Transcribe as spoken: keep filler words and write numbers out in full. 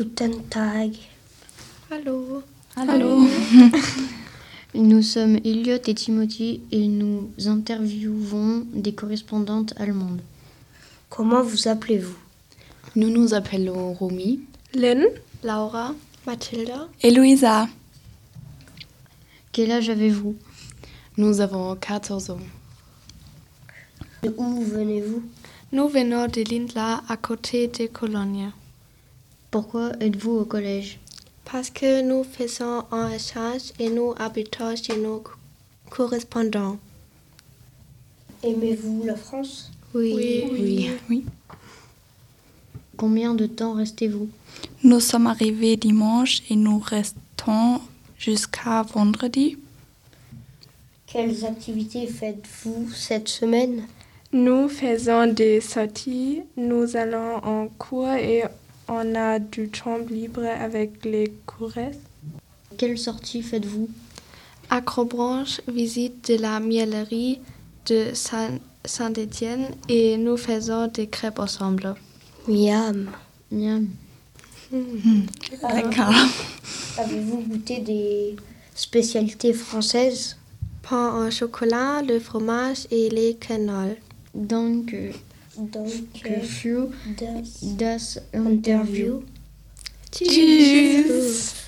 Guten Tag. Allô. Allô. Nous sommes Elliot et Timothy et nous interviewons des correspondantes allemandes. Comment vous appelez-vous? Nous nous appelons Romy, Lynn, Laura, Mathilda et Louisa. Quel âge avez-vous? Nous avons quatorze ans. De où venez-vous? Nous venons de Lindlar, à côté de Cologne. Pourquoi êtes-vous au collège? parce que nous faisons un échange et nous habitons chez nos correspondants. Aimez-vous la France? Oui. Oui. Oui. oui. Combien de temps restez-vous? Nous sommes arrivés dimanche et nous restons jusqu'à vendredi. Quelles activités faites-vous cette semaine? Nous faisons des sorties, nous allons en cours et on a du temps libre avec les cours. Quelle sortie faites-vous? Acrobranche, visite de la miellerie de Saint-Étienne et nous faisons des crêpes ensemble. Miam. Miam. Mmh. D'accord. Avez-vous goûté des spécialités françaises? Pain au chocolat, le fromage et les quenelles. Donc, Donc, für das, das Interview. Interview. Tschüss.